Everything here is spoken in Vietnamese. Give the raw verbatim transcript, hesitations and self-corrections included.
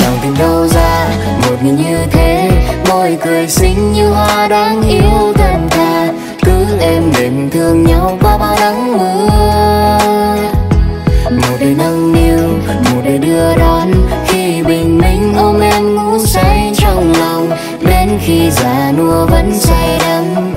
lòng tìm đâu ra một người như thế, môi cười xinh như hoa đáng yêu thật thà, cứ êm đềm thương nhau qua bao nắng mưa. Một đời nâng niu, một đời đưa đón, khi bình minh ôm em ngủ say trong lòng, đến khi già nua vẫn say đắm.